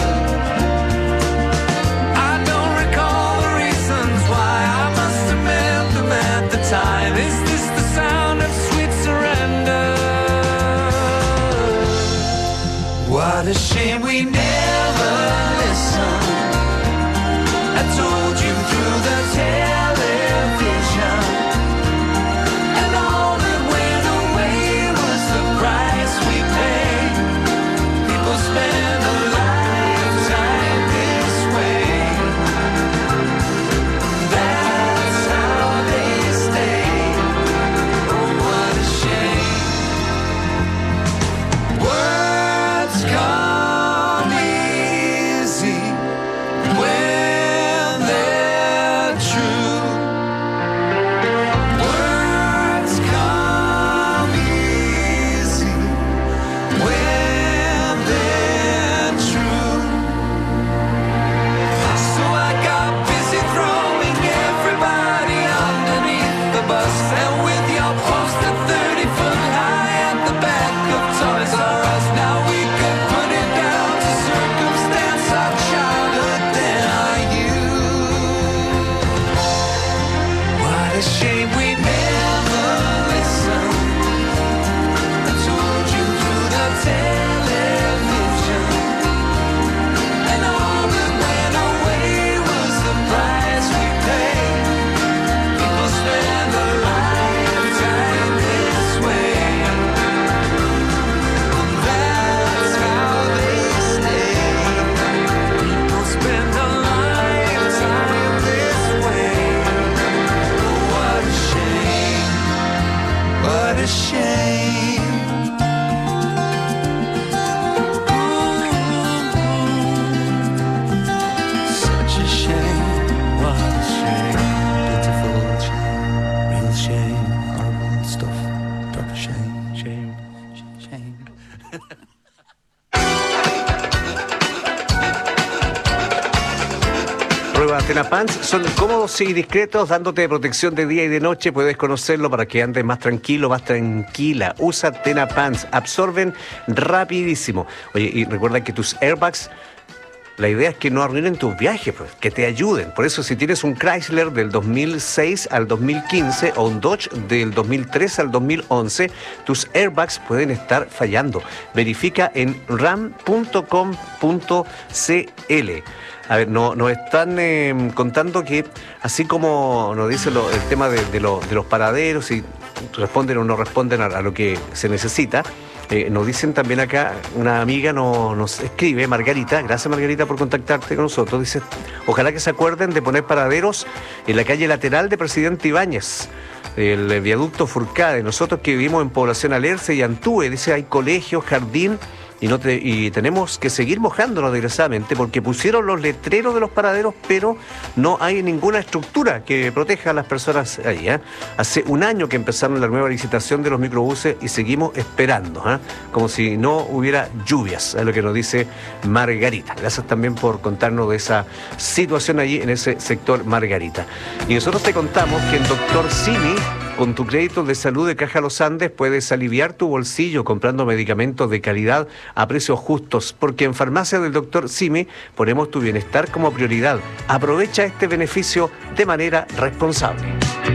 I don't recall the reasons why, I must have meant them at the time. Is this the sound of sweet surrender? What a shame we never listened. I told you through the television, and all that went away was the price we paid. People spend a lifetime this way. That's how they stay. Oh, what a shame. Words come easy when they're true. Words come easy when they're true. So I got busy throwing everybody underneath the bus, and with your poster thirty foot high at the back of Toys R Us, now we could put it down to circumstance, our childhood, then our youth. What a shame we never listened. I told you through the television, and all that went away was the price we paid. People spend a lifetime this way. That's how they stay. People spend a lifetime this way. Oh, what a shame. What a shame. Such a shame. What a shame. Pitiful shame. Real shame. Horrible stuff. Proper shame. Shame. Shame. Prueba Tenapants, son cómodos y discretos, dándote protección de día y de noche. Puedes conocerlo para que andes más tranquilo, más tranquila. Usa Tenapants, absorben rapidísimo. Oye, y recuerda que tus airbags, la idea es que no arruinen tus viajes, pues, que te ayuden. Por eso, si tienes un Chrysler del dos mil seis al dos mil quince o un Dodge del dos mil trece al dos mil once, tus airbags pueden estar fallando. Verifica en ram punto com punto c l. A ver, no, nos están eh, contando que, así como nos dice lo, el tema de, de, lo, de los paraderos, y responden o no responden a, a lo que se necesita, eh, nos dicen también acá, una amiga no, nos escribe, Margarita, gracias Margarita por contactarte con nosotros, dice, ojalá que se acuerden de poner paraderos en la calle lateral de Presidente Ibáñez, el viaducto Furcade. Nosotros que vivimos en Población Alerce y Antúe, dice, hay colegios, jardín, y, no te, y tenemos que seguir mojándonos desgraciadamente porque pusieron los letreros de los paraderos, pero no hay ninguna estructura que proteja a las personas ahí. ¿eh? Hace un año que empezaron la nueva licitación de los microbuses y seguimos esperando, ¿eh? como si no hubiera lluvias, es lo que nos dice Margarita. Gracias también por contarnos de esa situación allí en ese sector, Margarita. Y nosotros te contamos que el doctor Simi, con tu crédito de salud de Caja Los Andes, puedes aliviar tu bolsillo comprando medicamentos de calidad a precios justos, porque en Farmacia del doctor Simi ponemos tu bienestar como prioridad. Aprovecha este beneficio de manera responsable.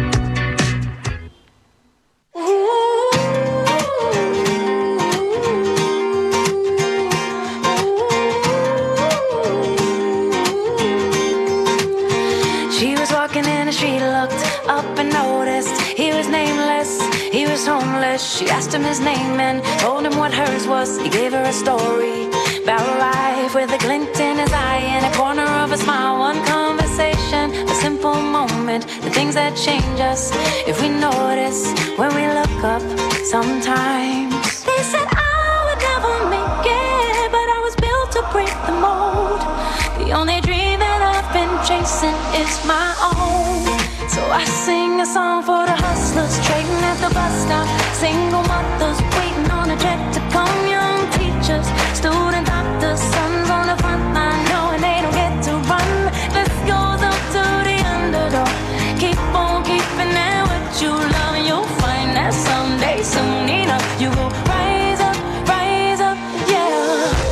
She was walking in and she looked up and noticed he was nameless, he was homeless. She asked him his name and told him what hers was. He gave her a story about life with a glint in his eye and a corner of a smile. One conversation, a simple moment, the things that change us if we notice when we look up sometimes. They said I would never make it, but I was built to break the mold. The only dream that I've been chasing is my own. So I sing a song for the hustlers trading at the bus stop, single mothers waiting on a jet to come, young teachers, student doctors, sons on the front line knowing they don't get to run. This goes up to the underdog. Keep on keeping it what you love, and you'll find that someday, soon enough, you will rise up, rise up, yeah.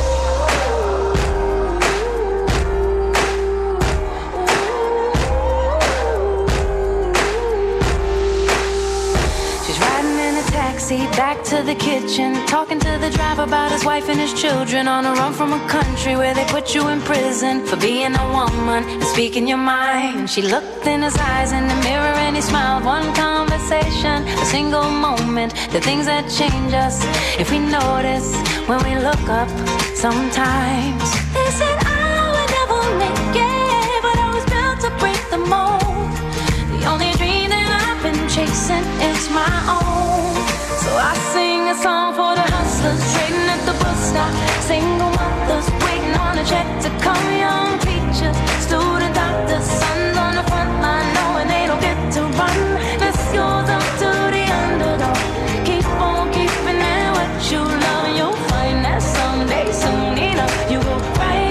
Back to the kitchen, talking to the driver about his wife and his children, on a run from a country where they put you in prison for being a woman and speaking your mind. She looked in his eyes in the mirror and he smiled. One conversation, a single moment, the things that change us if we notice when we look up sometimes. They said I would never make it, but I was built to break the mold. The only dream that I've been chasing is my own. So I sing a song for the hustlers trading at the bus stop, single mothers waiting on a check to come, young teachers, student doctors, sons on the front line knowing they don't get to run. This goes up to the underdog. Keep on keeping it what you love, and you'll find that someday, soon enough, you will rise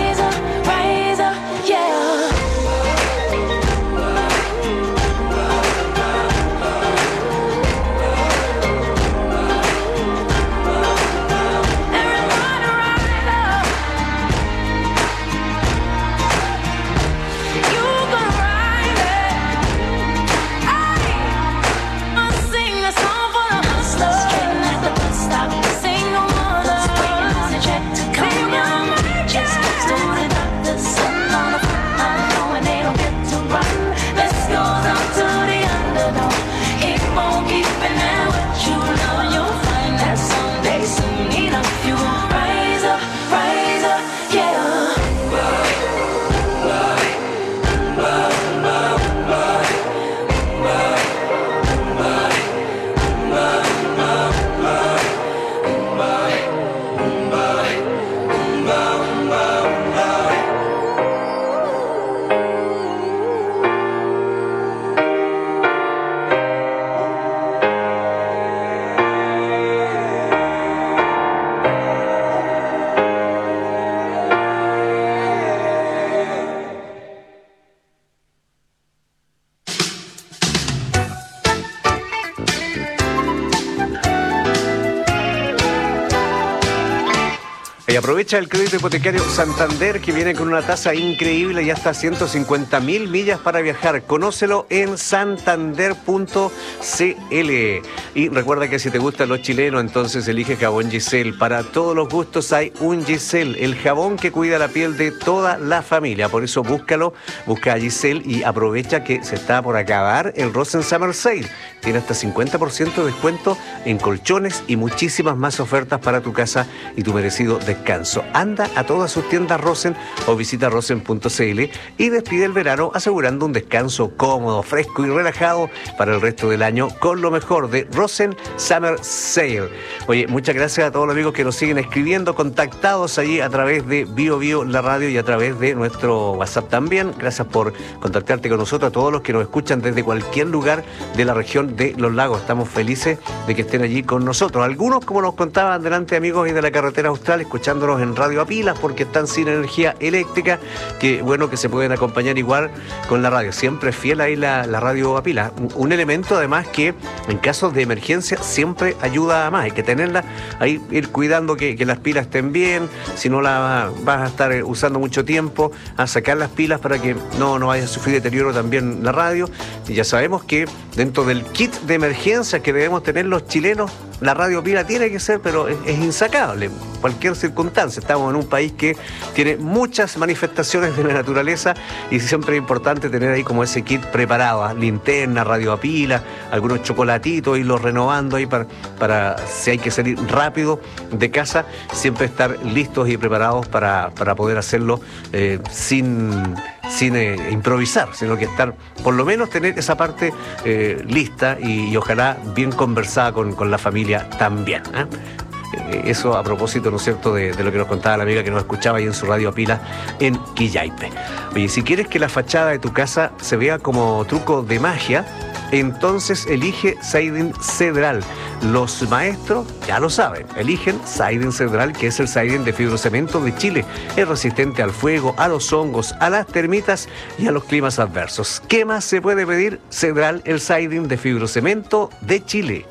Y aprovecha el crédito hipotecario Santander, que viene con una tasa increíble y hasta ciento cincuenta mil millas para viajar. Conócelo en santander punto c l. Y recuerda que si te gustan los chilenos, entonces elige jabón Giselle. Para todos los gustos hay un Giselle, el jabón que cuida la piel de toda la familia. Por eso búscalo, busca a Giselle y aprovecha que se está por acabar el Rosen Summer Sale. Tiene hasta cincuenta por ciento de descuento en colchones y muchísimas más ofertas para tu casa y tu merecido descanso. Anda a todas sus tiendas Rosen o visita rosen punto c l y despide el verano asegurando un descanso cómodo, fresco y relajado para el resto del año con lo mejor de Rosen Summer Sale. Oye, muchas gracias a todos los amigos que nos siguen escribiendo, contactados allí a través de Bio Bio, la radio, y a través de nuestro WhatsApp también. Gracias por contactarte con nosotros, a todos los que nos escuchan desde cualquier lugar de la región de Los Lagos. Estamos felices de que estén allí con nosotros. Algunos, como nos contaban delante, amigos, y de la carretera austral, escuchándonos en radio a pilas porque están sin energía eléctrica, que bueno, que se pueden acompañar igual con la radio. Siempre fiel ahí la, la radio a pilas. Un elemento además que en casos de emergencia siempre ayuda a más. Hay que tenerla ahí, ir cuidando que, que las pilas estén bien. Si no la vas a estar usando mucho tiempo, a sacar las pilas para que no, no vaya a sufrir deterioro también la radio. Y ya sabemos que dentro del kit de emergencia que debemos tener los chilenos, la radio pila tiene que ser, pero es, es insacable. Cualquier circunstancia. Estamos en un país que tiene muchas manifestaciones de la naturaleza y siempre es importante tener ahí como ese kit preparado, ¿eh? Linterna, radio a pila, algunos chocolatitos, irlos renovando ahí para, para si hay que salir rápido de casa, siempre estar listos y preparados para, para poder hacerlo eh, sin... sin eh, improvisar, sino que estar, por lo menos tener esa parte eh, lista y, y ojalá bien conversada con, con la familia también, ¿eh? Eso a propósito, ¿no es cierto?, de, de lo que nos contaba la amiga que nos escuchaba ahí en su radio a pila en Quillaipe. Oye, si quieres que la fachada de tu casa se vea como truco de magia, entonces elige Siding Cedral. Los maestros ya lo saben, eligen Siding Cedral, que es el siding de fibrocemento de Chile. Es resistente al fuego, a los hongos, a las termitas y a los climas adversos. ¿Qué más se puede pedir? Cedral, el siding de fibrocemento de Chile.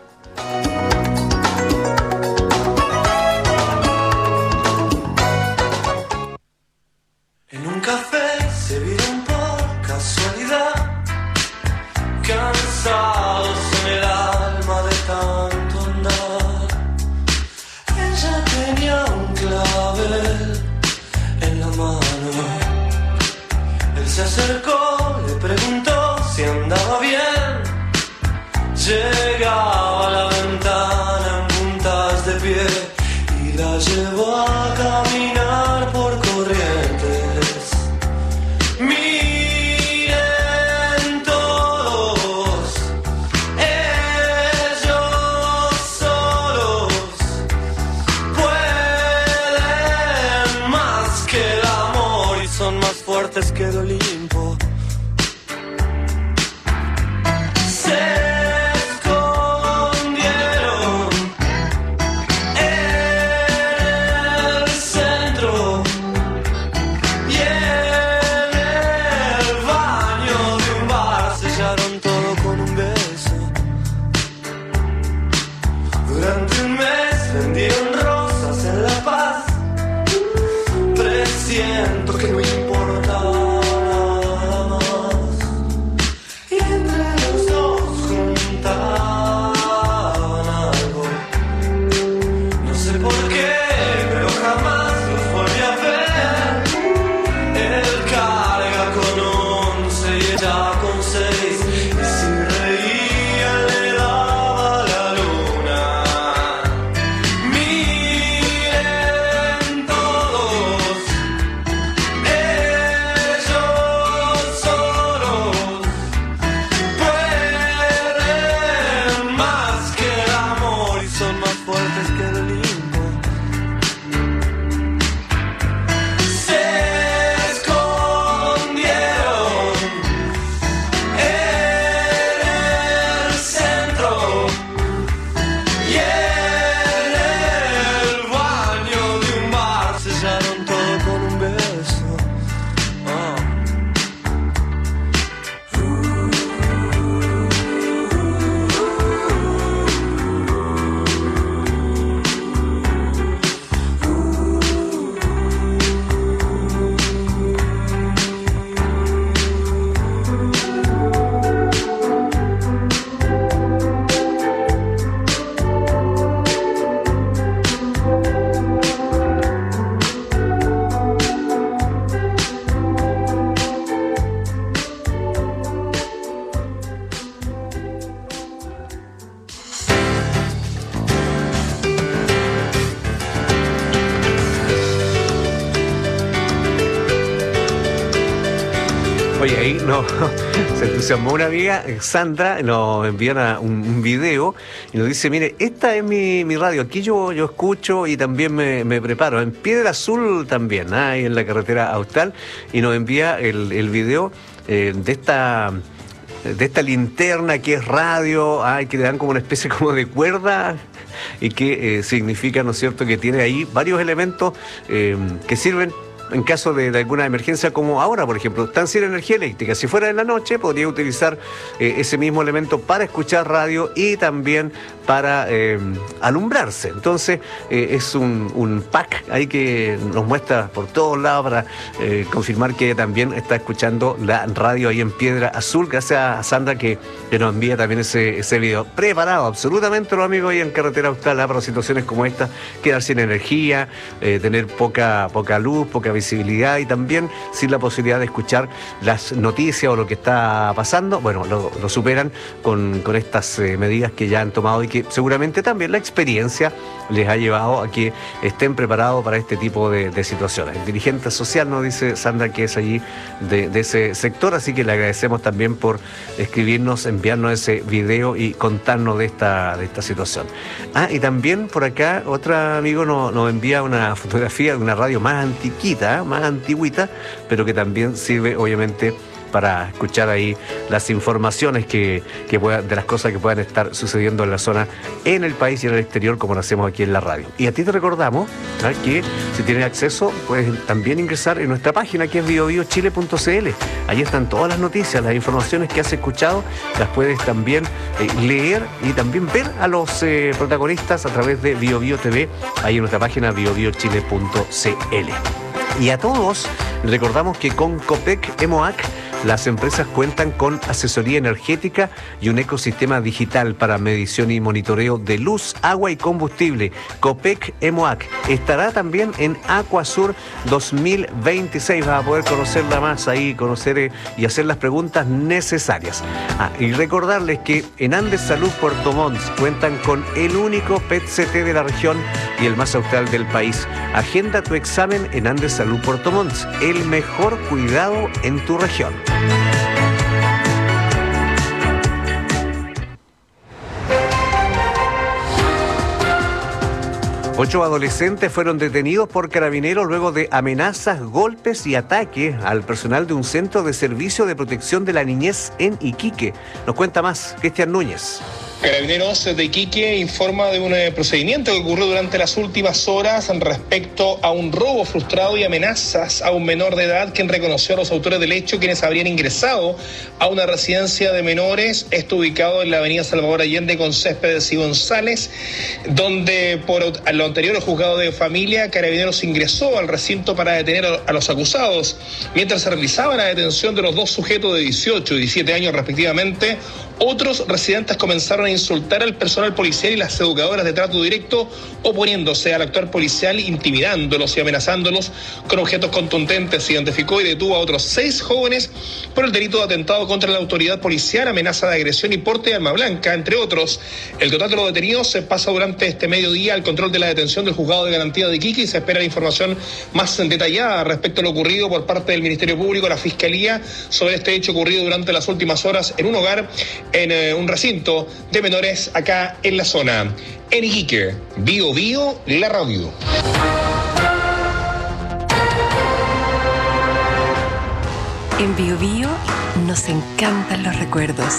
En un café se vieron por casualidad, cansados en el alma de tanto andar. Ella tenía un clavel en la mano. Él se acercó, le preguntó si andaba bien. Llegaba a la ventana en puntas de pie y la llevó a caminar por Corrientes. Miren todos, ellos solos pueden más que el amor y son más fuertes que el Olimpo. Siento que no importa nada más. Y entre los dos juntaban algo. No sé por qué, pero jamás los volví a ver. Él carga con once y ella con seis. Y si reía le daba la luna. Miren todos, no, se entusiasmó una amiga, Sandra, nos envía una, un, un video y nos dice, mire, esta es mi, mi radio, aquí yo, yo escucho y también me, me preparo. En Piedra Azul también, ¿eh? Ahí en la carretera Austral, y nos envía el, el video eh, de esta... de esta linterna que es radio, ay, que le dan como una especie como de cuerda y que eh, significa, ¿no es cierto?, que tiene ahí varios elementos eh, que sirven en caso de, de alguna emergencia, como ahora, por ejemplo, están sin energía eléctrica. Si fuera en la noche, podría utilizar eh, ese mismo elemento para escuchar radio y también para eh, alumbrarse. Entonces, eh, es un, un pack ahí que nos muestra por todos lados para eh, confirmar que ella también está escuchando la radio ahí en Piedra Azul. Gracias a Sandra que, que nos envía también ese, ese video. Preparado absolutamente los amigos ahí en Carretera Austral para situaciones como esta, quedar sin energía, eh, tener poca, poca luz, poca visibilidad y también sin la posibilidad de escuchar las noticias o lo que está pasando. Bueno, lo, lo superan con, con estas eh, medidas que ya han tomado y que seguramente también la experiencia les ha llevado a que estén preparados para este tipo de, de situaciones. El dirigente social nos dice Sandra que es allí de, de ese sector, así que le agradecemos también por escribirnos, enviarnos ese video y contarnos de esta, de esta situación. Ah, y también por acá otro amigo nos, nos envía una fotografía de una radio más antiquita, más antigüita, pero que también sirve obviamente para escuchar ahí las informaciones que, que puedan, de las cosas que puedan estar sucediendo en la zona, en el país y en el exterior, como lo hacemos aquí en la radio. Y a ti te recordamos, ¿sabes?, que si tienes acceso puedes también ingresar en nuestra página que es bio bio chile punto c l. Ahí están todas las noticias, las informaciones que has escuchado, las puedes también eh, leer y también ver a los eh, protagonistas a través de BioBio T V, ahí en nuestra página bio bio chile punto c l. Y a todos recordamos que con Copec Emoac las empresas cuentan con asesoría energética y un ecosistema digital para medición y monitoreo de luz, agua y combustible. Copec Emoac estará también en Aquasur dos mil veintiséis. Vas a poder conocerla más ahí, conocer eh, y hacer las preguntas necesarias. Ah, y recordarles que en Andes Salud Puerto Montt cuentan con el único P E T C T de la región y el más austral del país. Agenda tu examen en Andes Salud Puerto Montt. El mejor cuidado en tu región. Ocho adolescentes fueron detenidos por carabineros luego de amenazas, golpes y ataques al personal de un centro de servicio de protección de la niñez en Iquique. Nos cuenta más Cristian Núñez. Carabineros de Iquique informa de un eh, procedimiento que ocurrió durante las últimas horas respecto a un robo frustrado y amenazas a un menor de edad, quien reconoció a los autores del hecho, quienes habrían ingresado a una residencia de menores, esto ubicado en la avenida Salvador Allende con Céspedes y González, donde por lo anterior el juzgado de familia, Carabineros ingresó al recinto para detener a los acusados. Mientras se realizaba la detención de los dos sujetos de dieciocho y diecisiete años respectivamente, otros residentes comenzaron a insultar al personal policial y las educadoras de trato directo, oponiéndose al actuar policial, intimidándolos y amenazándolos con objetos contundentes. Se identificó y detuvo a otros seis jóvenes por el delito de atentado contra la autoridad policial, amenaza de agresión y porte de arma blanca, entre otros. El total de los detenidos se pasa durante este mediodía al control de la detención del juzgado de garantía de Iquique y se espera la información más detallada respecto a lo ocurrido por parte del Ministerio Público, la Fiscalía, sobre este hecho ocurrido durante las últimas horas en un hogar, en eh, un recinto de menores acá en la zona. En Iquique, Bio Bio, la radio. En Bio Bio nos encantan los recuerdos.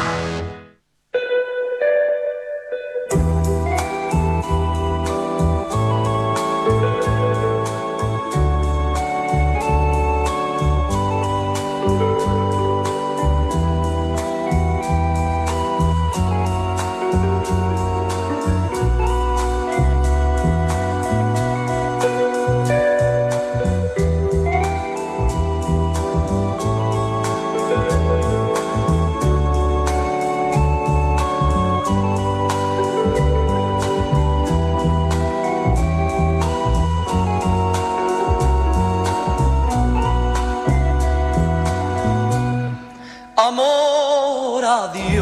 Amor a Dios,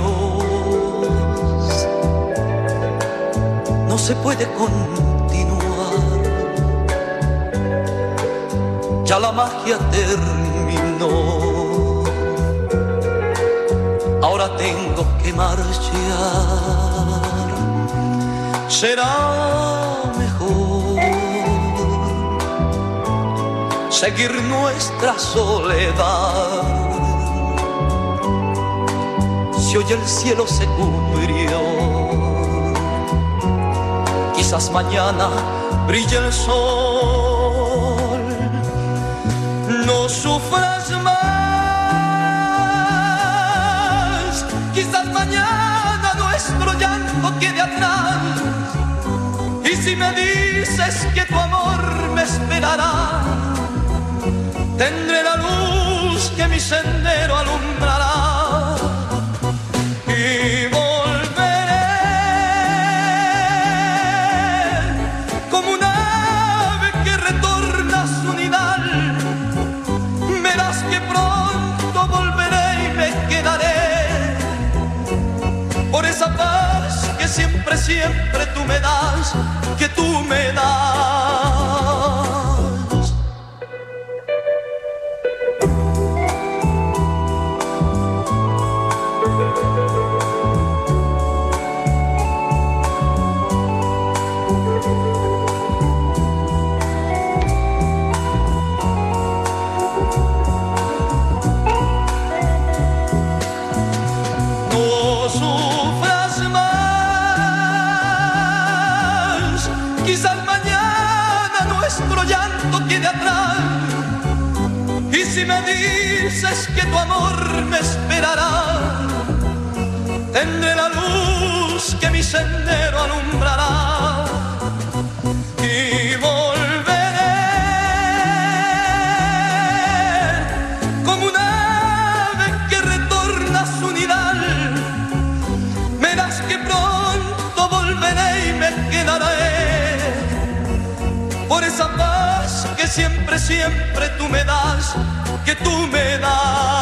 no se puede continuar, ya la magia terminó. ahora tengo que marchar. Será mejor seguir nuestra soledad. Si hoy el cielo se cubrió, quizás mañana brille el sol. No sufras más, quizás mañana nuestro llanto quede atrás. Y si me dices que tu amor me esperará, tendré la luz que mi sendero alumbrará. Y volveré como un ave que retorna a su nidal. Verás que pronto volveré y me quedaré por esa paz que siempre, siempre tú me das, que tú me das. Si me dices que tu amor me esperará, tendré la luz que mi sendero alumbrará. Y volveré como un ave que retorna a su nidal. Verás que pronto volveré y me quedaré por esa paz que siempre, siempre tú me das, que tú me das.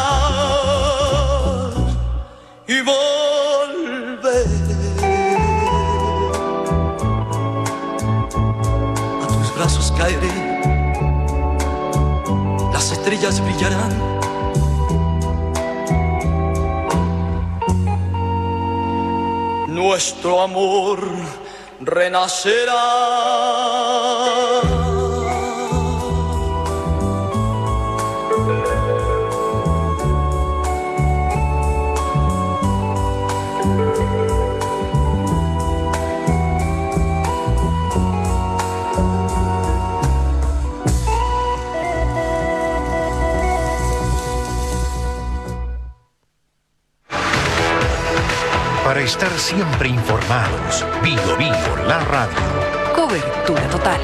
Y volveré, a tus brazos caeré, las estrellas brillarán. Nuestro amor renacerá. Para estar siempre informados, Bio Bio, la radio. Cobertura total.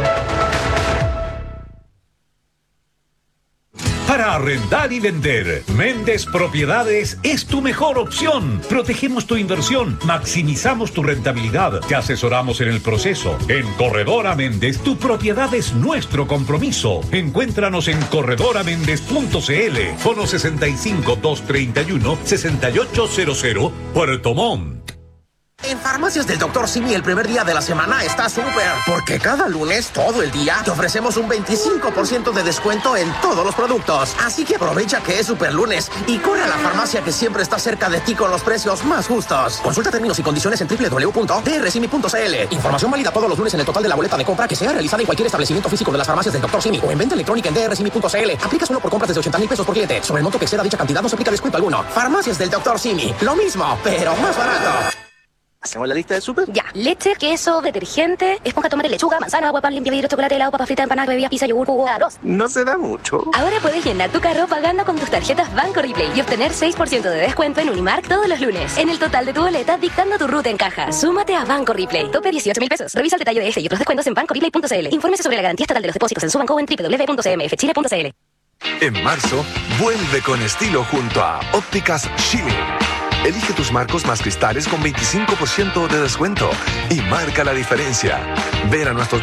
Para arrendar y vender, Méndez Propiedades es tu mejor opción. Protegemos tu inversión, maximizamos tu rentabilidad, te asesoramos en el proceso. En Corredora Méndez, tu propiedad es nuestro compromiso. Encuéntranos en corredora méndez punto c l, fono sesenta y cinco, doscientos treinta y uno, sesenta y ocho cero cero, Puerto Montt. En Farmacias del doctor Simi el primer día de la semana está súper, porque cada lunes, todo el día, te ofrecemos un veinticinco por ciento de descuento en todos los productos. Así que aprovecha que es super lunes y corre a la farmacia que siempre está cerca de ti con los precios más justos. Consulta términos y condiciones en doble u doble u doble u punto d r simi punto c l. Información válida todos los lunes en el total de la boleta de compra que sea realizada en cualquier establecimiento físico de las farmacias del doctor Simi o en venta electrónica en d r simi punto c l. Aplica solo por compras desde ochenta mil pesos por cliente. Sobre el monto que exceda dicha cantidad no se aplica descuento alguno. Farmacias del doctor Simi. Lo mismo, pero más barato. ¿Hacemos la lista de súper? Ya. Leche, queso, detergente, esponja, tomate, lechuga, manzana, agua, pan, limpia, vidrio, chocolate, helado, papa frita, empanadas, bebidas, pizza, yogur, jugo, arroz. No se da mucho. Ahora puedes llenar tu carro pagando con tus tarjetas Banco Replay y obtener seis por ciento de descuento en Unimark todos los lunes. En el total de tu boleta, dictando tu ruta en caja. Súmate a Banco Replay. Tope dieciocho mil pesos. Revisa el detalle de este y otros descuentos en banco replay punto c l. Infórmese sobre la garantía estatal de los depósitos en su banco o en doble u doble u doble u punto c m f chile punto c l. En marzo, vuelve con estilo junto a Ópticas Chile. Elige tus marcos más cristales con veinticinco por ciento de descuento y marca la diferencia. Ven a nuestros